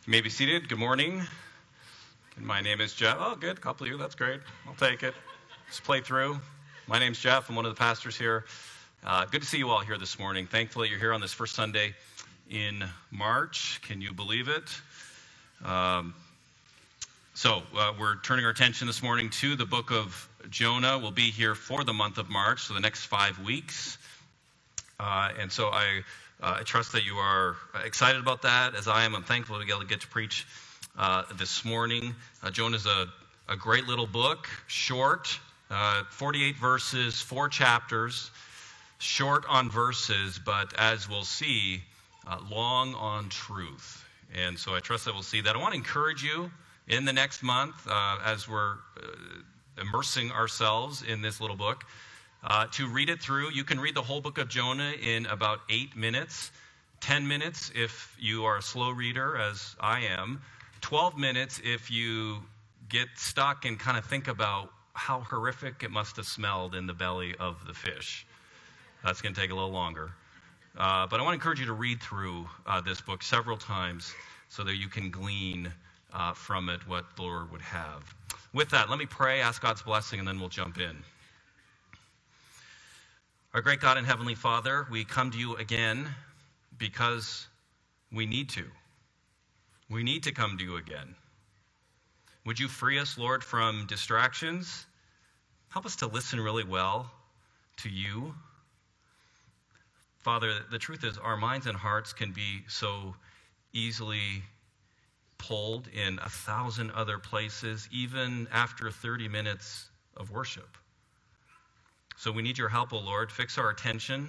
You may be seated. Good morning. My name is Jeff. Oh, good. A couple of you. That's great. I'll take it. Just play through. My name's Jeff. I'm one of the pastors here. Good to see you all here this morning. Thankfully, you're here on this first Sunday in March. Can you believe it? We're turning our attention this morning to the book of Jonah. We'll be here for the month of March, so the next 5 weeks. I trust that you are excited about that, as I am. I'm thankful to be able to get to preach this morning. Jonah is a great little book, short, 48 verses, 4 chapters, short on verses, but as we'll see, long on truth. And so I trust that we'll see that. I want to encourage you in the next month, as we're immersing ourselves in this little book, to read it through. You can read the whole book of Jonah in about 8 minutes, 10 minutes if you are a slow reader, as I am, 12 minutes if you get stuck and kind of think about how horrific it must have smelled in the belly of the fish. That's going to take a little longer. But I want to encourage you to read through this book several times so that you can glean from it what the Lord would have. With that, let me pray, ask God's blessing, and then we'll jump in. Our great God and Heavenly Father, we come to you again because we need to. We need to come to you again. Would you free us, Lord, from distractions? Help us to listen really well to you. Father, the truth is our minds and hearts can be so easily pulled in 1,000 other places, even after 30 minutes of worship. So we need your help, O Lord. Fix our attention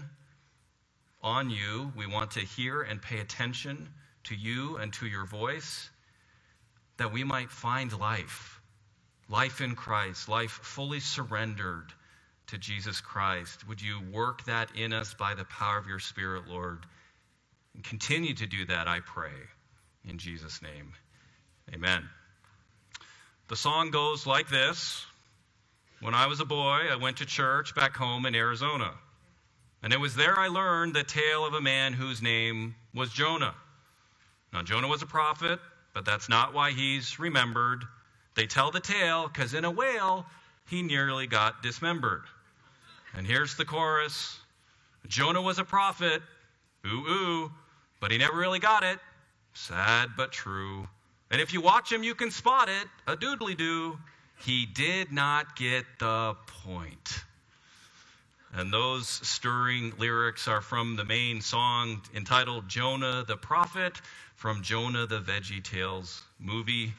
on you. We want to hear and pay attention to you and to your voice, that we might find life in Christ, life fully surrendered to Jesus Christ. Would you work that in us by the power of your Spirit, Lord? And continue to do that, I pray, in Jesus' name. Amen. The song goes like this. When I was a boy, I went to church back home in Arizona. And it was there I learned the tale of a man whose name was Jonah. Now, Jonah was a prophet, but that's not why he's remembered. They tell the tale because in a whale, he nearly got dismembered. And here's the chorus. Jonah was a prophet, ooh, ooh, but he never really got it. Sad but true. And if you watch him, you can spot it, a doodly-doo. He did not get the point. And those stirring lyrics are from the main song entitled Jonah the Prophet from Jonah the VeggieTales movie.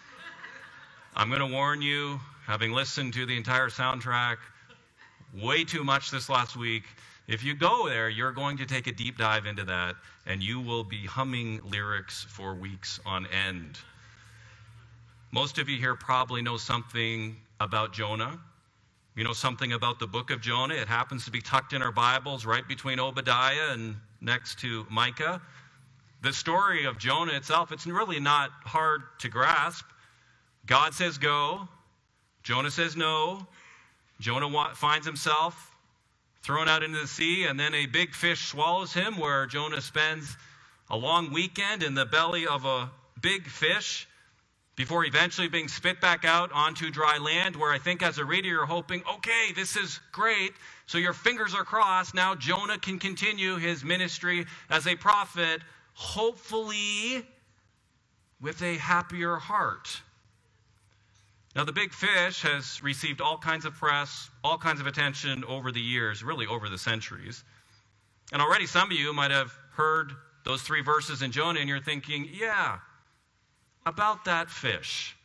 I'm going to warn you, having listened to the entire soundtrack way too much this last week, if you go there, you're going to take a deep dive into that, and you will be humming lyrics for weeks on end. Most of you here probably know something about Jonah. You know something about the book of Jonah. It happens to be tucked in our Bibles right between Obadiah and next to Micah. The story of Jonah itself, it's really not hard to grasp. God says go. Jonah says no. Jonah finds himself thrown out into the sea, and then a big fish swallows him, where Jonah spends a long weekend in the belly of a big fish, before eventually being spit back out onto dry land, where I think as a reader you're hoping, okay, this is great. So your fingers are crossed. Now Jonah can continue his ministry as a prophet, hopefully with a happier heart. Now the big fish has received all kinds of press, all kinds of attention over the years, really over the centuries. And already some of you might have heard those 3 verses in Jonah and you're thinking, yeah, about that fish.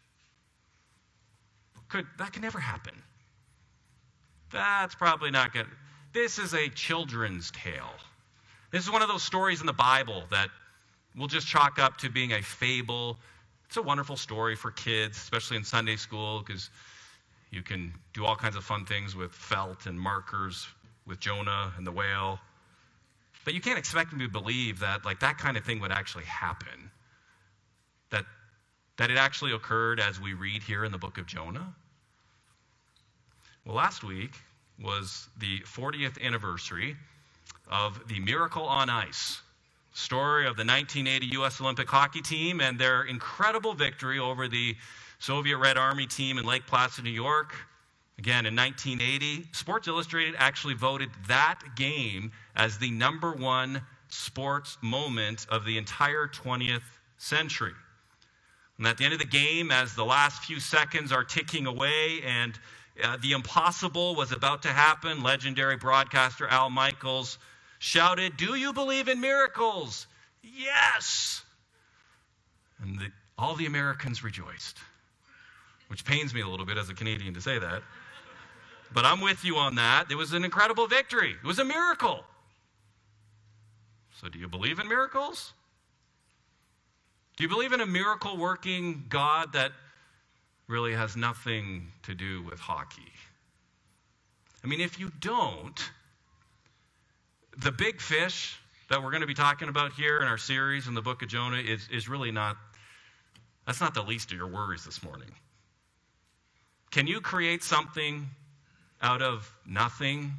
That could never happen. That's probably not good. This is a children's tale. This is one of those stories in the Bible that we'll just chalk up to being a fable. It's a wonderful story for kids, especially in Sunday school, because you can do all kinds of fun things with felt and markers with Jonah and the whale. But you can't expect me to believe that that kind of thing would actually happen. That it actually occurred as we read here in the book of Jonah? Well, last week was the 40th anniversary of the Miracle on Ice Story of the 1980 U.S. Olympic hockey team and their incredible victory over the Soviet Red Army team in Lake Placid, New York. Again, in 1980, Sports Illustrated actually voted that game as the #1 sports moment of the entire 20th century. And at the end of the game, as the last few seconds are ticking away and the impossible was about to happen, legendary broadcaster Al Michaels shouted, "Do you believe in miracles?" "Yes!" And all the Americans rejoiced, which pains me a little bit as a Canadian to say that. But I'm with you on that. It was an incredible victory. It was a miracle. So do you believe in miracles? Do you believe in a miracle-working God that really has nothing to do with hockey? I mean, if you don't, the big fish that we're going to be talking about here in our series in the book of Jonah is really not, that's not the least of your worries this morning. Can you create something out of nothing?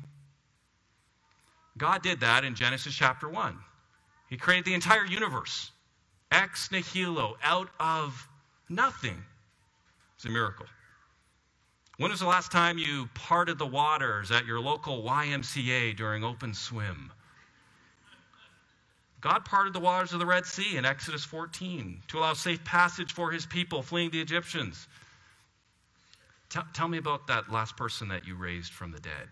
God did that in Genesis chapter 1. He created the entire universe, ex nihilo, out of nothing. It's a miracle. When was the last time you parted the waters at your local YMCA during open swim? God parted the waters of the Red Sea in Exodus 14 to allow safe passage for his people fleeing the Egyptians. Tell me about that last person that you raised from the dead.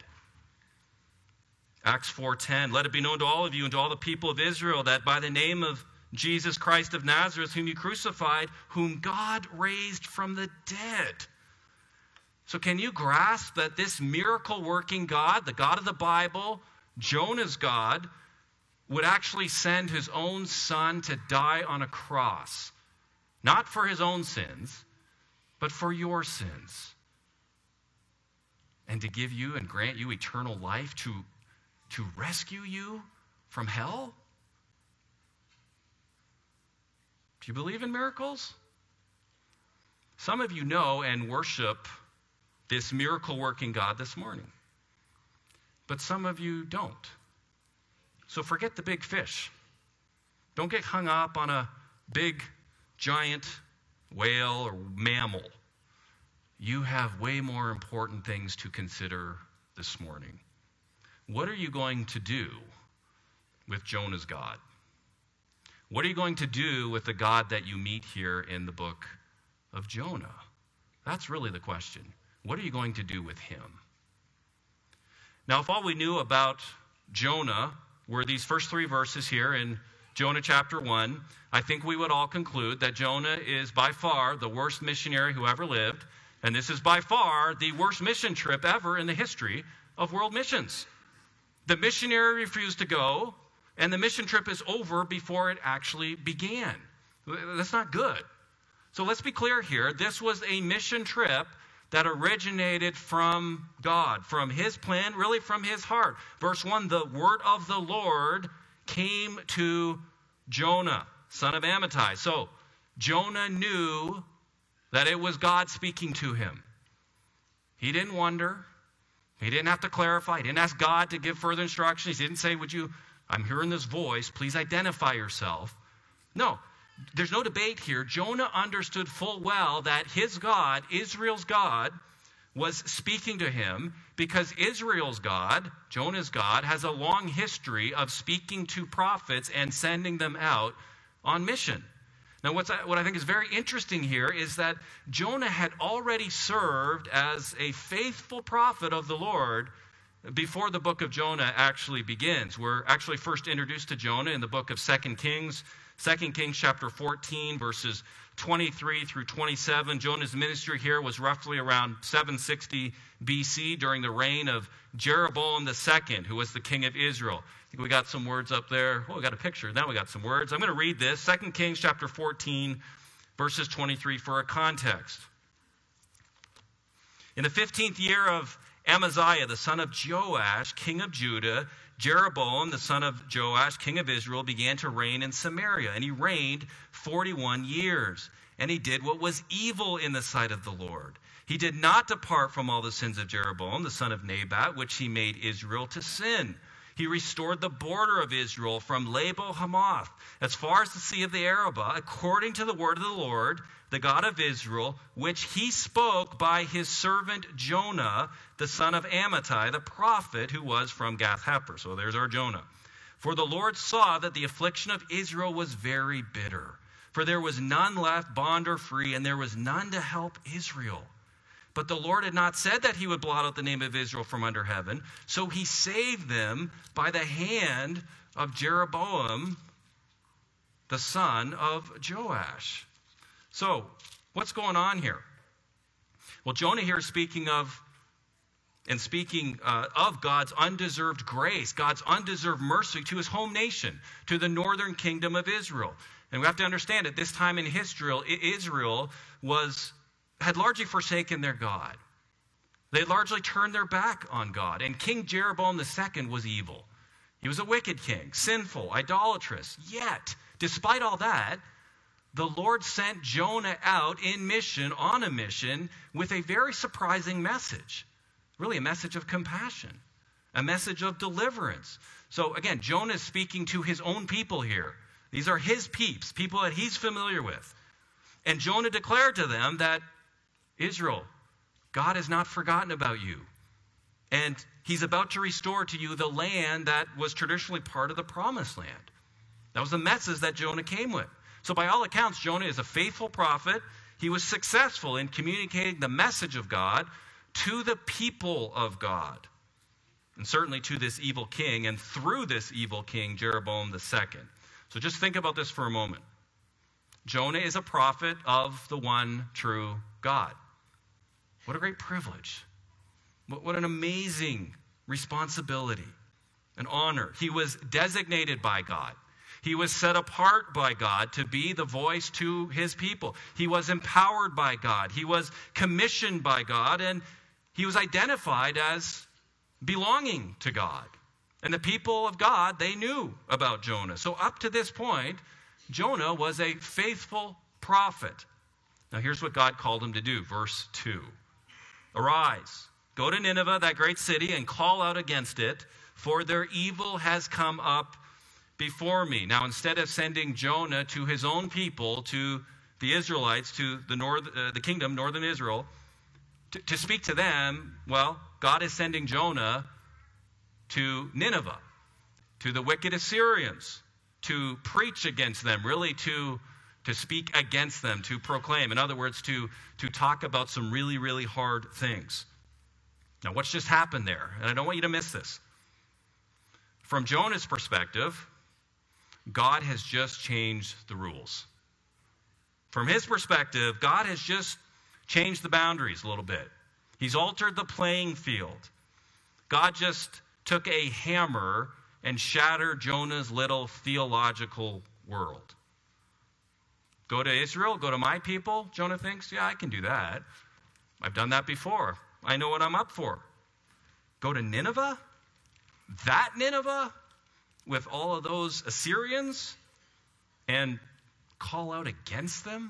Acts 4:10, "Let it be known to all of you and to all the people of Israel that by the name of Jesus Christ of Nazareth, whom you crucified, whom God raised from the dead." So can you grasp that this miracle-working God, the God of the Bible, Jonah's God, would actually send his own son to die on a cross, not for his own sins, but for your sins, and to give you and grant you eternal life, to rescue you from hell? Do you believe in miracles? Some of you know and worship this miracle-working God this morning, but some of you don't. So forget the big fish. Don't get hung up on a big, giant whale or mammal. You have way more important things to consider this morning. What are you going to do with Jonah's God? What are you going to do with the God that you meet here in the book of Jonah? That's really the question. What are you going to do with him? Now, if all we knew about Jonah were these first 3 verses here in Jonah chapter 1, I think we would all conclude that Jonah is by far the worst missionary who ever lived, and this is by far the worst mission trip ever in the history of world missions. The missionary refused to go, and the mission trip is over before it actually began. That's not good. So let's be clear here. This was a mission trip that originated from God, from his plan, really from his heart. Verse 1, "The word of the Lord came to Jonah, son of Amittai." So Jonah knew that it was God speaking to him. He didn't wonder. He didn't have to clarify. He didn't ask God to give further instructions. He didn't say, "I'm hearing this voice, please identify yourself." No, there's no debate here. Jonah understood full well that his God, Israel's God, was speaking to him because Israel's God, Jonah's God, has a long history of speaking to prophets and sending them out on mission. Now, what I think is very interesting here is that Jonah had already served as a faithful prophet of the Lord before the book of Jonah actually begins. We're actually first introduced to Jonah in the book of 2 Kings. 2 Kings chapter 14, verses 23 through 27. Jonah's ministry here was roughly around 760 BC during the reign of Jeroboam II, who was the king of Israel. I think we got some words up there. Oh, we got a picture. Now we got some words. I'm going to read this. 2 Kings chapter 14, verses 23 for a context. "In the 15th year of Amaziah, the son of Joash, king of Judah, Jeroboam, the son of Joash, king of Israel, began to reign in Samaria, and he reigned 41 years. And he did what was evil in the sight of the Lord. He did not depart from all the sins of Jeroboam, the son of Nebat, which he made Israel to sin. He restored the border of Israel from Labo Hamath as far as the Sea of the Arabah, according to the word of the Lord, the God of Israel, which he spoke by his servant Jonah, the son of Amittai, the prophet who was from Gath-hepher. So there's our Jonah. For the Lord saw that the affliction of Israel was very bitter. For there was none left, bond or free, and there was none to help Israel. But the Lord had not said that he would blot out the name of Israel from under heaven. So he saved them by the hand of Jeroboam, the son of Joash. So, what's going on here? Well, Jonah here is speaking of God's undeserved grace, God's undeserved mercy to his home nation, to the northern kingdom of Israel. And we have to understand at this time in history, Israel had largely forsaken their God. They had largely turned their back on God. And King Jeroboam II was evil. He was a wicked king, sinful, idolatrous. Yet, despite all that, the Lord sent Jonah out on a mission with a very surprising message. Really a message of compassion, a message of deliverance. So again, Jonah is speaking to his own people here. These are his peeps, people that he's familiar with. And Jonah declared to them that Israel, God has not forgotten about you. And he's about to restore to you the land that was traditionally part of the promised land. That was the message that Jonah came with. So by all accounts, Jonah is a faithful prophet. He was successful in communicating the message of God to the people of God. And certainly to this evil king, and through this evil king, Jeroboam II. So just think about this for a moment. Jonah is a prophet of the one true God. What a great privilege. What an amazing responsibility, an honor. He was designated by God. He was set apart by God to be the voice to his people. He was empowered by God. He was commissioned by God, and he was identified as belonging to God. And the people of God, they knew about Jonah. So up to this point, Jonah was a faithful prophet. Now here's what God called him to do. Verse 2. Arise, go to Nineveh, that great city, and call out against it, for their evil has come up before me. Now, instead of sending Jonah to his own people, to the Israelites, to the kingdom, northern Israel, to speak to them, well, God is sending Jonah to Nineveh, to the wicked Assyrians, to preach against them, really to speak against them, to proclaim. In other words, to talk about some really, really hard things. Now, what's just happened there? And I don't want you to miss this. From Jonah's perspective, God has just changed the rules. From his perspective, God has just changed the boundaries a little bit. He's altered the playing field. God just took a hammer and shattered Jonah's little theological world. Go to Israel, go to my people, Jonah thinks, yeah, I can do that. I've done that before. I know what I'm up for. Go to Nineveh? That Nineveh? With all of those Assyrians? And call out against them?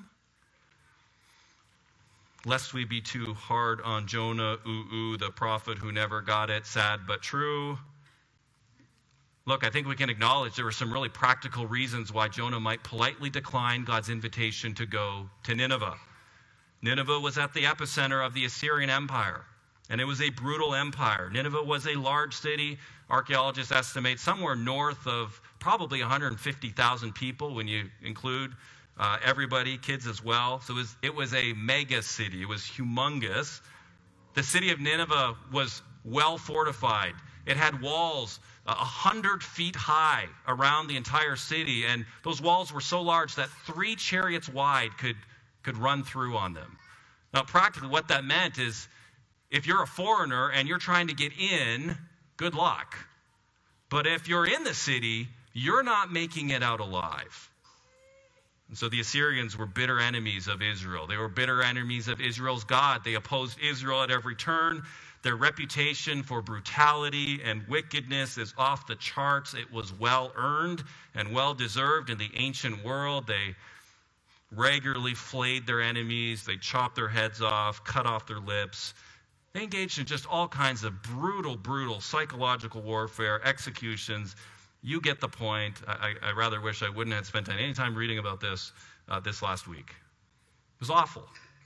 Lest we be too hard on Jonah, the prophet who never got it, sad but true. Look, I think we can acknowledge there were some really practical reasons why Jonah might politely decline God's invitation to go to Nineveh. Nineveh was at the epicenter of the Assyrian Empire, and it was a brutal empire. Nineveh was a large city. Archaeologists estimate somewhere north of probably 150,000 people when you include everybody, kids as well. So it was a mega city. It was humongous. The city of Nineveh was well fortified. It had walls 100 feet high around the entire city, and those walls were so large that 3 chariots wide could run through on them. Now, practically what that meant is if you're a foreigner and you're trying to get in, good luck. But if you're in the city, you're not making it out alive. And so the Assyrians were bitter enemies of Israel. They were bitter enemies of Israel's God. They opposed Israel at every turn. Their reputation for brutality and wickedness is off the charts. It was well earned and well deserved in the ancient world. They regularly flayed their enemies. They chopped their heads off, cut off their lips. They engaged in just all kinds of brutal psychological warfare, executions. You get the point. I rather wish I wouldn't have spent any time reading about this last week. It was awful.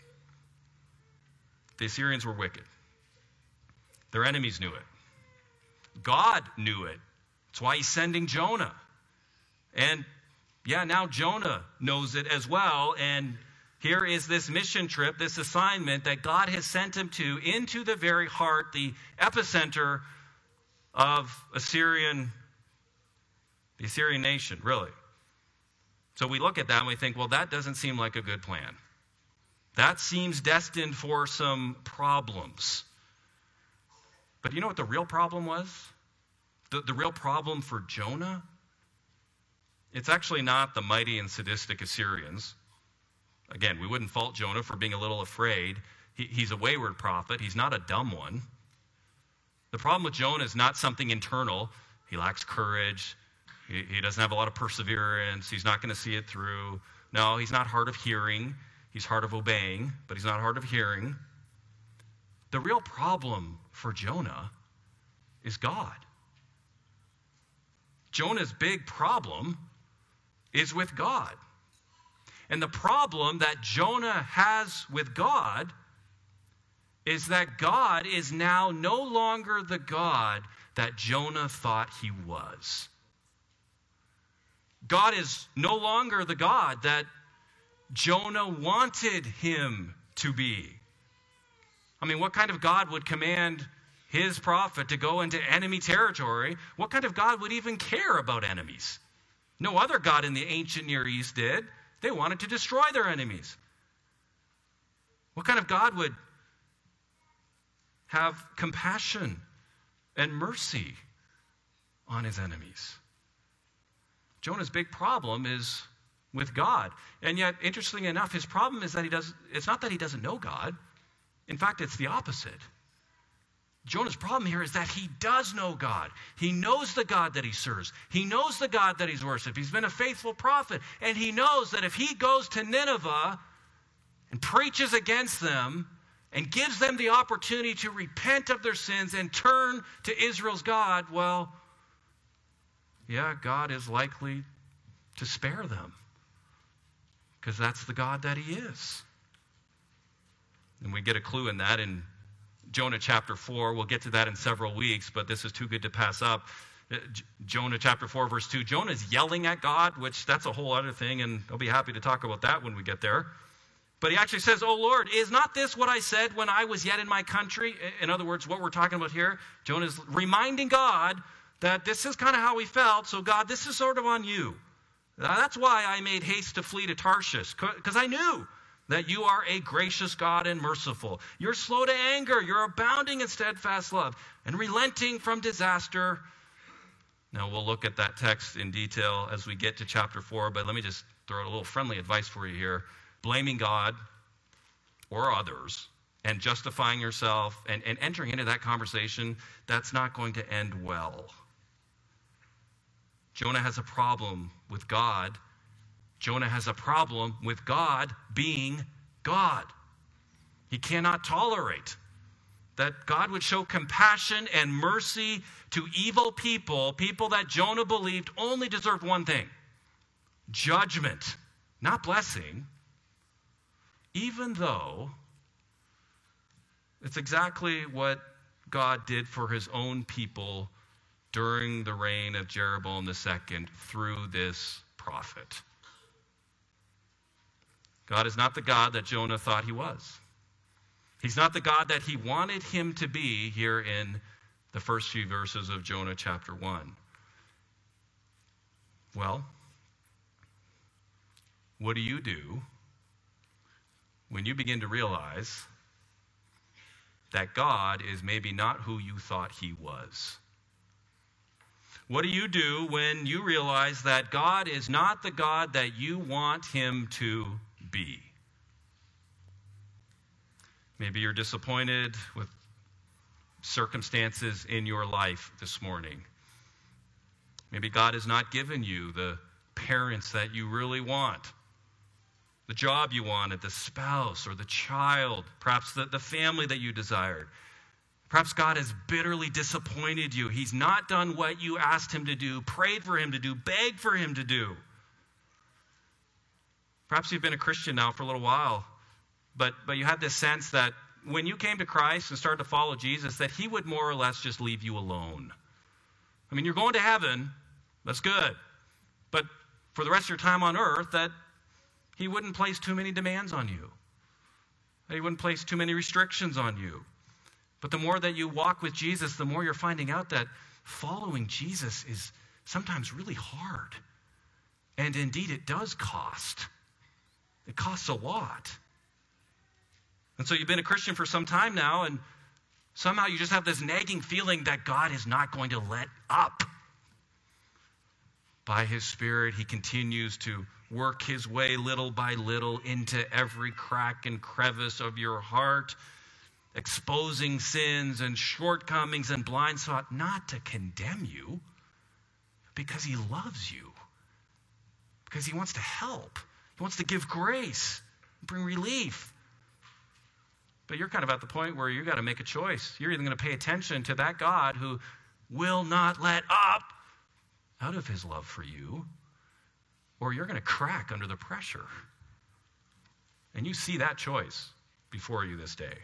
The Assyrians were wicked. Their enemies knew it. God knew it. That's why he's sending Jonah. And now Jonah knows it as well. And here is this mission trip, this assignment that God has sent him to into the very heart, the epicenter of the Assyrian nation, really. So we look at that and we think, well, that doesn't seem like a good plan. That seems destined for some problems. But you know what the real problem was? The real problem for Jonah? It's actually not the mighty and sadistic Assyrians. Again, we wouldn't fault Jonah for being a little afraid. He's a wayward prophet. He's not a dumb one. The problem with Jonah is not something internal. He lacks courage. He doesn't have a lot of perseverance. He's not going to see it through. No, he's not hard of hearing. He's hard of obeying, but he's not hard of hearing. The real problem for Jonah is God. Jonah's big problem is with God. And the problem that Jonah has with God is that God is now no longer the God that Jonah thought he was. God is no longer the God that Jonah wanted him to be. I mean, what kind of God would command his prophet to go into enemy territory? What kind of God would even care about enemies? No other God in the ancient Near East did. They wanted to destroy their enemies. What kind of God would have compassion and mercy on his enemies? Jonah's big problem is with God. And yet, interestingly enough, his problem is that it's not that he doesn't know God. In fact, it's the opposite. Jonah's problem here is that he does know God. He knows the God that he serves. He knows the God that he's worshipped. He's been a faithful prophet. And he knows that if he goes to Nineveh and preaches against them and gives them the opportunity to repent of their sins and turn to Israel's God, well, yeah, God is likely to spare them because that's the God that he is. And we get a clue in that in Jonah chapter 4. We'll get to that in several weeks, but this is too good to pass up. Jonah chapter 4, verse 2. Jonah's yelling at God, which that's a whole other thing, and I'll be happy to talk about that when we get there. But he actually says, "Oh Lord, is not this what I said when I was yet in my country?" In other words, what we're talking about here, Jonah's reminding God that this is kind of how he felt. So God, this is sort of on you. That's why I made haste to flee to Tarshish, because I knew that you are a gracious God and merciful. You're slow to anger. You're abounding in steadfast love and relenting from disaster. Now, we'll look at that text in detail as we get to chapter 4, but let me just throw out a little friendly advice for you here. Blaming God or others and justifying yourself and entering into that conversation, that's not going to end well. Jonah has a problem with God. Jonah has a problem with God being God. He cannot tolerate that God would show compassion and mercy to evil people that Jonah believed only deserved one thing: judgment, not blessing, even though it's exactly what God did for his own people during the reign of Jeroboam II through this prophet. God is not the God that Jonah thought he was. He's not the God that he wanted him to be here in the first few verses of Jonah chapter 1. Well, what do you do when you begin to realize that God is maybe not who you thought he was? What do you do when you realize that God is not the God that you want him to be? Maybe you're disappointed with circumstances in your life this morning. Maybe God has not given you the parents that you really want, the job you wanted, the spouse or the child, perhaps the family that you desired. Perhaps God has bitterly disappointed you. He's not done what you asked him to do, prayed for him to do, begged for him to do. Perhaps you've been a Christian now for a little while, but you had this sense that when you came to Christ and started to follow Jesus, that he would more or less just leave you alone. I mean, you're going to heaven, that's good. But for the rest of your time on earth, that he wouldn't place too many demands on you. That he wouldn't place too many restrictions on you. But the more that you walk with Jesus, the more you're finding out that following Jesus is sometimes really hard. And indeed, it does cost. It costs a lot. And so you've been a Christian for some time now, and somehow you just have this nagging feeling that God is not going to let up. By his Spirit, he continues to work his way little by little into every crack and crevice of your heart, exposing sins and shortcomings and blind spots, not to condemn you, because he loves you, because he wants to help. He wants to give grace, bring relief. But you're kind of at the point where you've got to make a choice. You're either going to pay attention to that God who will not let up out of his love for you, or you're going to crack under the pressure. And you see that choice before you this day.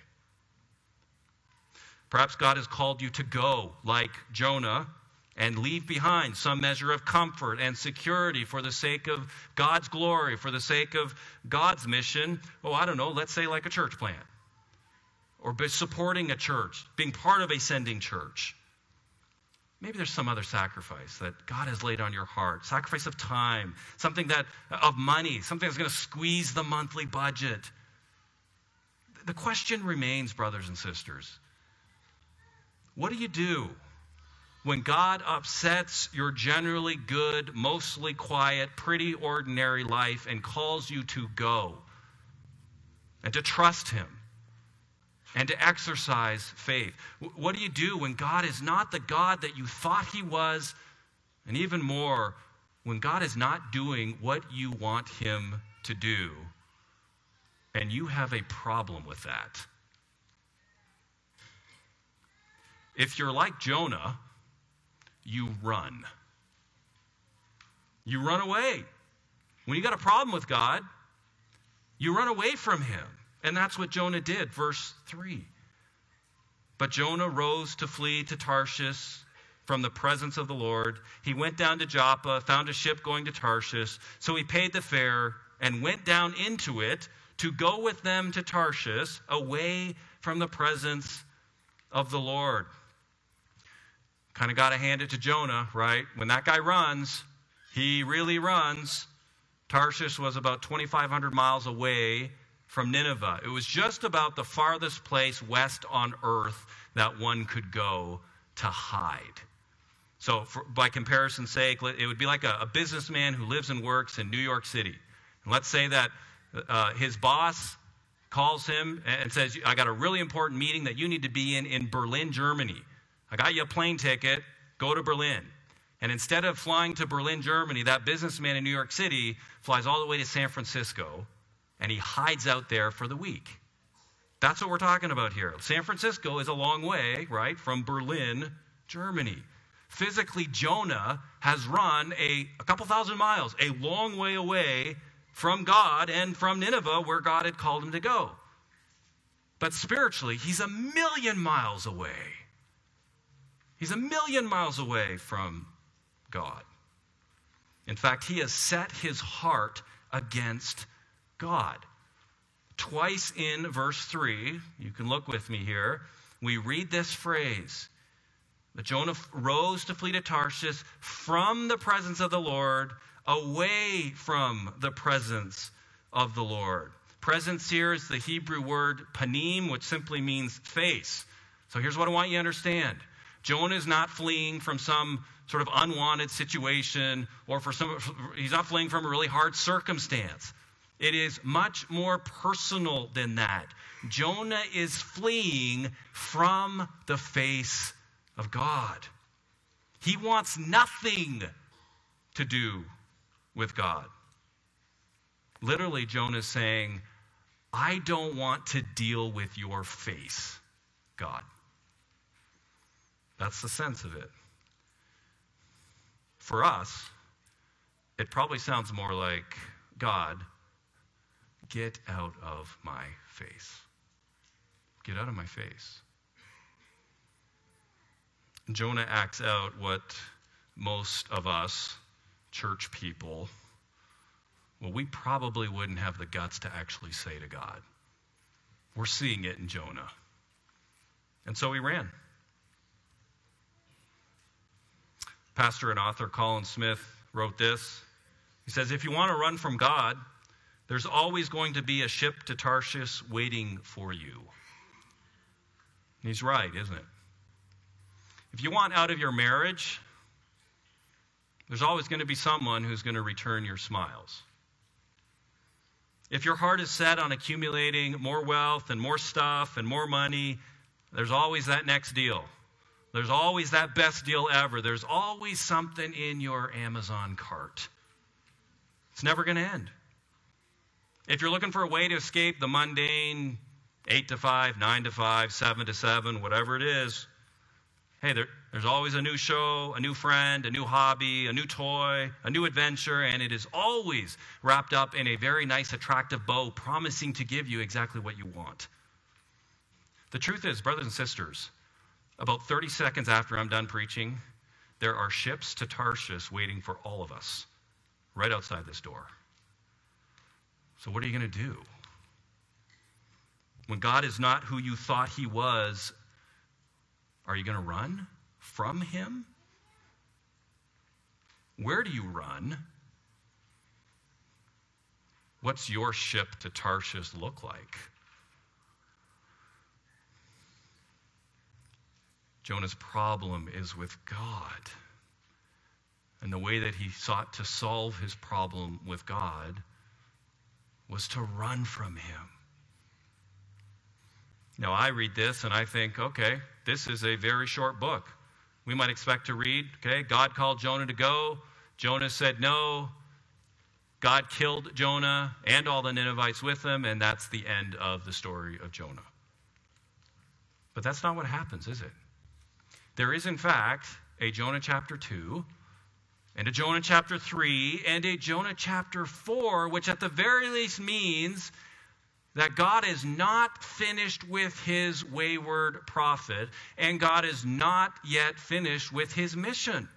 Perhaps God has called you to go, like Jonah, and leave behind some measure of comfort and security for the sake of God's glory, for the sake of God's mission. Oh, I don't know, let's say like a church plant. Or supporting a church, being part of a sending church. Maybe there's some other sacrifice that God has laid on your heart. Sacrifice of time, something of money, something that's going to squeeze the monthly budget. The question remains, brothers and sisters, what do you do when God upsets your generally good, mostly quiet, pretty ordinary life and calls you to go and to trust him and to exercise faith? What do you do when God is not the God that you thought he was, and even more, when God is not doing what you want him to do, and you have a problem with that? If you're like Jonah, you run. You run away. When you got a problem with God, you run away from him. And that's what Jonah did, verse 3. But Jonah rose to flee to Tarshish from the presence of the Lord. He went down to Joppa, found a ship going to Tarshish. So he paid the fare and went down into it to go with them to Tarshish, away from the presence of the Lord. Kind of got to hand it to Jonah, right? When that guy runs, he really runs. Tarshish was about 2,500 miles away from Nineveh. It was just about the farthest place west on earth that one could go to hide. So by comparison's sake, it would be like a businessman who lives and works in New York City. And let's say that his boss calls him and says, I got a really important meeting that you need to be in Berlin, Germany. I got you a plane ticket, go to Berlin. And instead of flying to Berlin, Germany, that businessman in New York City flies all the way to San Francisco, and he hides out there for the week. That's what we're talking about here. San Francisco is a long way, right, from Berlin, Germany. Physically, Jonah has run a couple thousand miles, a long way away from God and from Nineveh, where God had called him to go. But spiritually, he's 1,000,000 miles away. He's 1,000,000 miles away from God. In fact, he has set his heart against God. Twice in verse 3, you can look with me here, we read this phrase, that Jonah rose to flee to Tarshish from the presence of the Lord, away from the presence of the Lord. Presence here is the Hebrew word panim, which simply means face. So here's what I want you to understand. Jonah is not fleeing from some sort of unwanted situation, or he's not fleeing from a really hard circumstance. It is much more personal than that. Jonah is fleeing from the face of God. He wants nothing to do with God. Literally, Jonah is saying, I don't want to deal with your face, God. That's the sense of it. For us, it probably sounds more like, God, get out of my face. Get out of my face. Jonah acts out what most of us, church people, well, we probably wouldn't have the guts to actually say to God. We're seeing it in Jonah. And so he ran. Pastor and author Colin Smith wrote this. He says, if you want to run from God, there's always going to be a ship to Tarshish waiting for you. And he's right, isn't it? If you want out of your marriage, there's always going to be someone who's going to return your smiles. If your heart is set on accumulating more wealth and more stuff and more money, there's always that next deal. There's always that best deal ever. There's always something in your Amazon cart. It's never going to end. If you're looking for a way to escape the mundane 8 to 5, 9 to 5, 7 to 7, whatever it is, hey, there's always a new show, a new friend, a new hobby, a new toy, a new adventure, and it is always wrapped up in a very nice, attractive bow, promising to give you exactly what you want. The truth is, brothers and sisters, about 30 seconds after I'm done preaching, there are ships to Tarshish waiting for all of us right outside this door. So what are you going to do? When God is not who you thought he was, are you going to run from him? Where do you run? What's your ship to Tarshish look like? Jonah's problem is with God. And the way that he sought to solve his problem with God was to run from him. Now, I read this and I think, okay, this is a very short book. We might expect to read, okay, God called Jonah to go. Jonah said no. God killed Jonah and all the Ninevites with him, and that's the end of the story of Jonah. But that's not what happens, is it? There is, in fact, a Jonah chapter 2, and a Jonah chapter 3, and a Jonah chapter 4, which at the very least means that God is not finished with his wayward prophet, and God is not yet finished with his mission.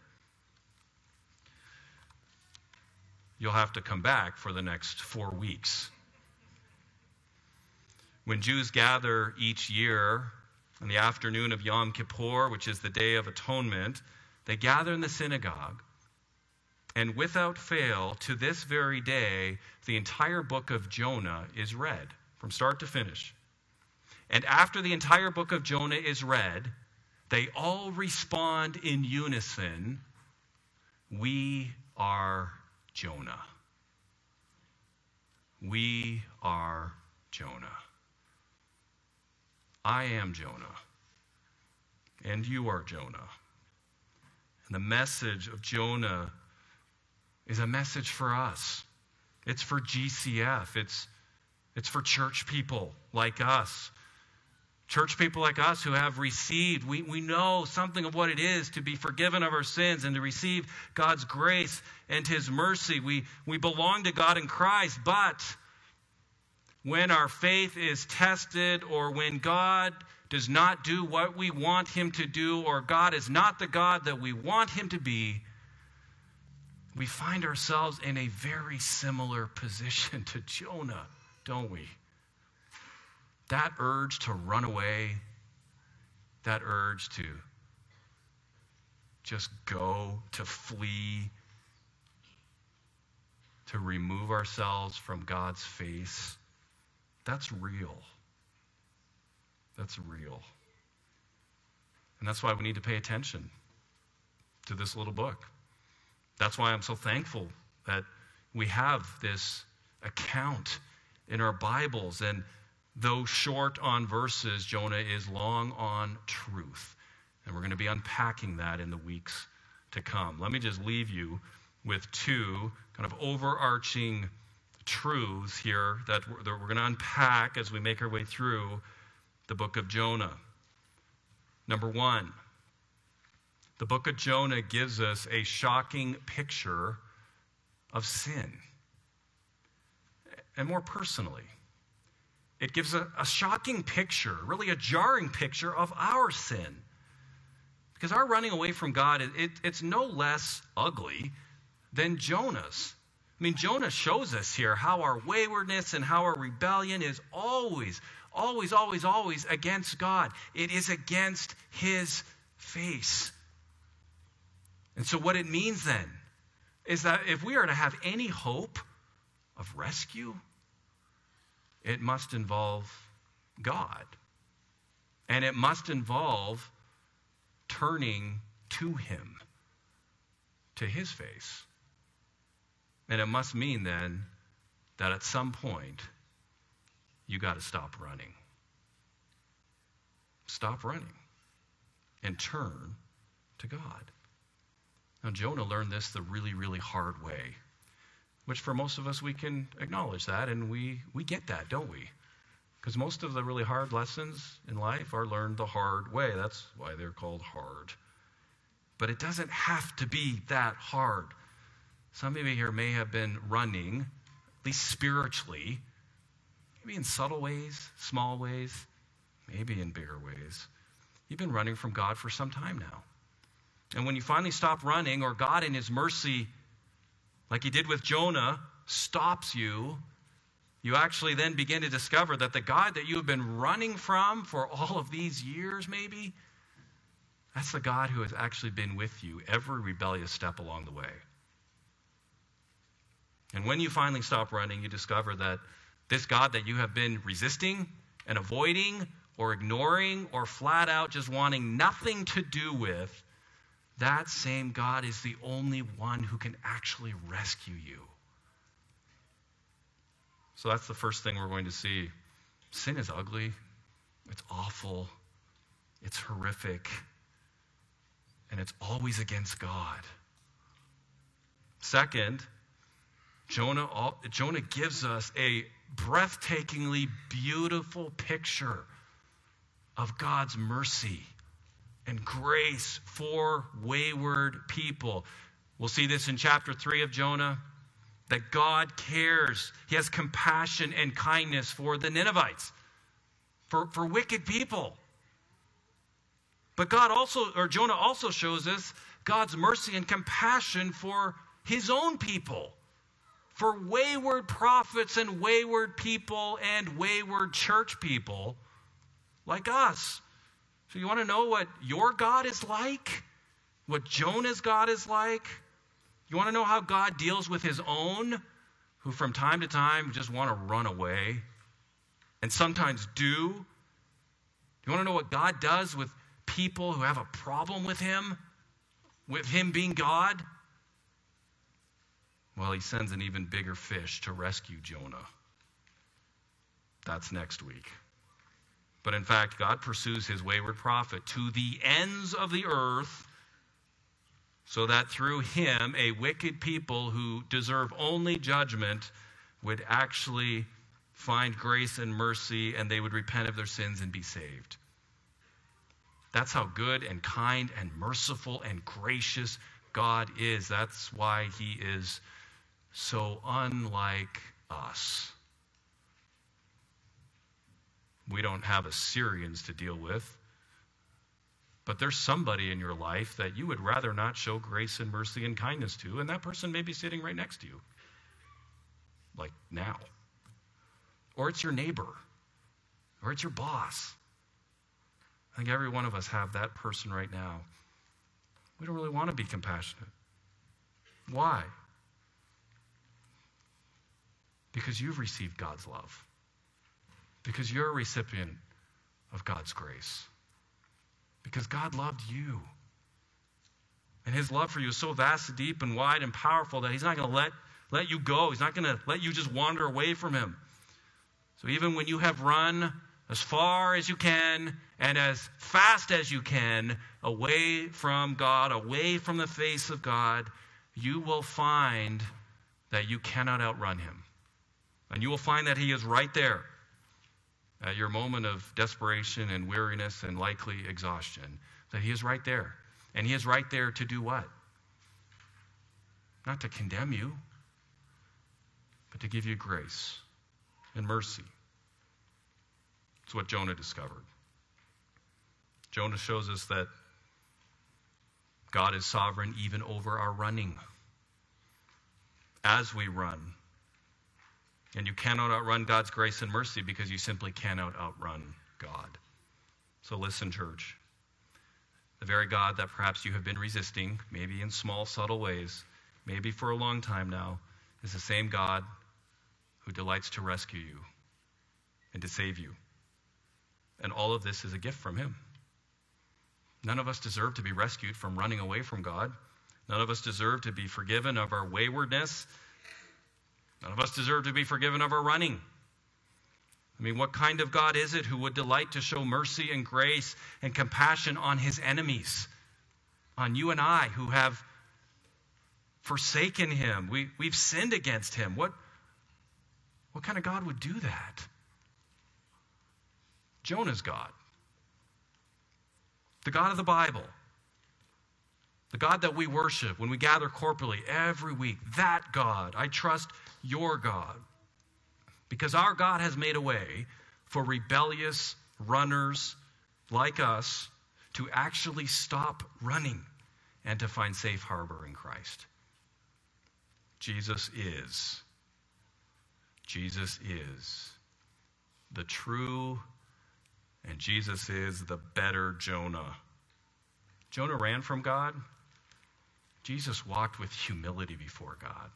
You'll have to come back for the next 4 weeks. When Jews gather each year on the afternoon of Yom Kippur, which is the Day of Atonement, they gather in the synagogue, and without fail, to this very day, the entire book of Jonah is read from start to finish. And after the entire book of Jonah is read, they all respond in unison, "We are Jonah. We are Jonah. I am Jonah, and you are Jonah." And the message of Jonah is a message for us. It's for GCF. It's for church people like us. Church people like us who have received, we know something of what it is to be forgiven of our sins and to receive God's grace and his mercy. We belong to God in Christ, but when our faith is tested, or when God does not do what we want him to do, or God is not the God that we want him to be, we find ourselves in a very similar position to Jonah, don't we? That urge to run away, that urge to just go, to flee, to remove ourselves from God's face, that's real. That's real. And that's why we need to pay attention to this little book. That's why I'm so thankful that we have this account in our Bibles. And though short on verses, Jonah is long on truth. And we're going to be unpacking that in the weeks to come. Let me just leave you with two kind of overarching truths here that we're going to unpack as we make our way through the book of Jonah. Number one, The book of Jonah gives us a shocking picture of sin. And more personally, it gives a shocking picture, really a jarring picture of our sin. Because our running away from God, it's no less ugly than Jonah's. I mean, Jonah shows us here how our waywardness and how our rebellion is always against God. It is against his face. And so what it means then is that if we are to have any hope of rescue, it must involve God. And it must involve turning to him, to his face. And it must mean then that at some point, you got to stop running. Stop running and turn to God. Now, Jonah learned this the really, really hard way, which for most of us, we can acknowledge that, and we get that, don't we? Because most of the really hard lessons in life are learned the hard way. That's why they're called hard. But it doesn't have to be that hard. Some of you here may have been running, at least spiritually, maybe in subtle ways, small ways, maybe in bigger ways. You've been running from God for some time now. And when you finally stop running, or God in his mercy, like he did with Jonah, stops you, you actually then begin to discover that the God that you have been running from for all of these years maybe, that's the God who has actually been with you every rebellious step along the way. And when you finally stop running, you discover that this God that you have been resisting and avoiding or ignoring or flat out just wanting nothing to do with, that same God is the only one who can actually rescue you. So that's the first thing we're going to see. Sin is ugly. It's awful. It's horrific. And it's always against God. Second, Jonah gives us a breathtakingly beautiful picture of God's mercy and grace for wayward people. We'll see this in chapter 3 of Jonah, that God cares. He has compassion and kindness for the Ninevites, for wicked people. But Jonah also shows us God's mercy and compassion for his own people, for wayward prophets and wayward people and wayward church people like us. So you want to know what your God is like? What Jonah's God is like? You want to know how God deals with his own, who from time to time just want to run away and sometimes do? You want to know what God does with people who have a problem with him being God? Well, he sends an even bigger fish to rescue Jonah. That's next week. But in fact, God pursues his wayward prophet to the ends of the earth so that through him, a wicked people who deserve only judgment would actually find grace and mercy, and they would repent of their sins and be saved. That's how good and kind and merciful and gracious God is. That's why he is so unlike us. We don't have Assyrians to deal with, but there's somebody in your life that you would rather not show grace and mercy and kindness to, and that person may be sitting right next to you, like now. Or it's your neighbor, or it's your boss. I think every one of us have that person right now. We don't really want to be compassionate. Why? Because you've received God's love. Because you're a recipient of God's grace. Because God loved you. And his love for you is so vast, deep, and wide, and powerful that he's not going to let you go. He's not going to let you just wander away from him. So even when you have run as far as you can and as fast as you can away from God, away from the face of God, you will find that you cannot outrun him. And you will find that he is right there at your moment of desperation and weariness and likely exhaustion, that he is right there. And he is right there to do what? Not to condemn you, but to give you grace and mercy. It's what Jonah discovered. Jonah shows us that God is sovereign even over our running. As we run. And you cannot outrun God's grace and mercy because you simply cannot outrun God. So listen, church. The very God that perhaps you have been resisting, maybe in small, subtle ways, maybe for a long time now, is the same God who delights to rescue you and to save you. And all of this is a gift from him. None of us deserve to be rescued from running away from God. None of us deserve to be forgiven of our waywardness. None of us deserve to be forgiven of our running. I mean, what kind of God is it who would delight to show mercy and grace and compassion on his enemies? On you and I who have forsaken him. We've sinned against him. What kind of God would do that? Jonah's God. The God of the Bible. The God that we worship when we gather corporately every week. That God. I trust your God. Because our God has made a way for rebellious runners like us to actually stop running and to find safe harbor in Christ. Jesus is the true, and Jesus is the better Jonah. Jonah ran from God. Jesus walked with humility before God.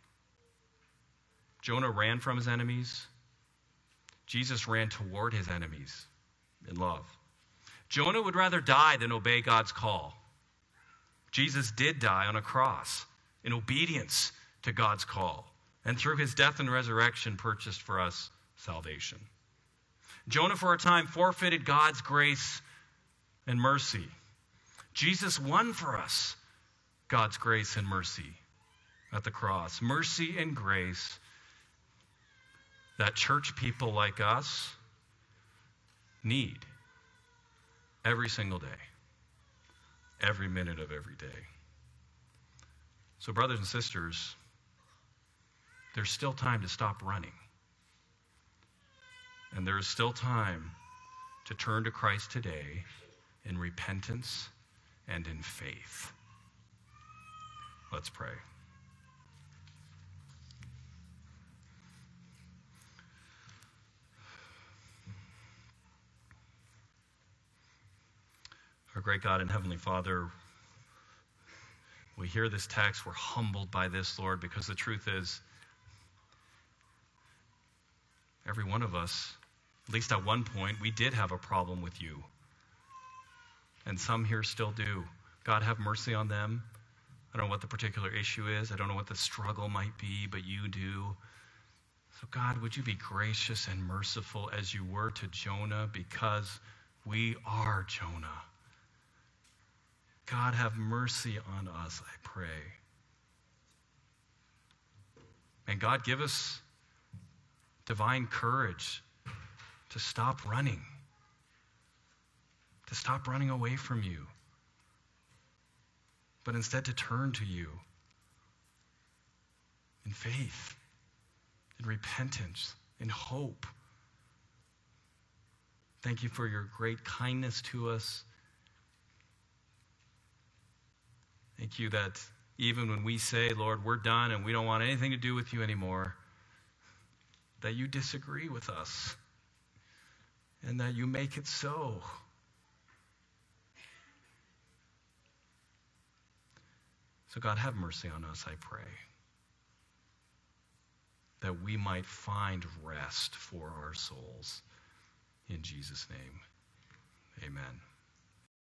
Jonah ran from his enemies. Jesus ran toward his enemies in love. Jonah would rather die than obey God's call. Jesus did die on a cross in obedience to God's call, and through his death and resurrection purchased for us salvation. Jonah for a time forfeited God's grace and mercy. Jesus won for us God's grace and mercy at the cross. Mercy and grace that church people like us need every single day, every minute of every day. So, brothers and sisters, there's still time to stop running. And there is still time to turn to Christ today in repentance and in faith. Let's pray. Our great God and Heavenly Father, we hear this text, we're humbled by this, Lord, because the truth is, every one of us, at least at one point, we did have a problem with you. And some here still do. God, have mercy on them. I don't know what the particular issue is. I don't know what the struggle might be, but you do. So God, would you be gracious and merciful as you were to Jonah, because we are Jonah. God, have mercy on us, I pray. And God, give us divine courage to stop running away from you, but instead to turn to you in faith, in repentance, in hope. Thank you for your great kindness to us. Thank you that even when we say, Lord, we're done and we don't want anything to do with you anymore, that you disagree with us and that you make it so. So God, have mercy on us, I pray, that we might find rest for our souls. In Jesus' name, amen.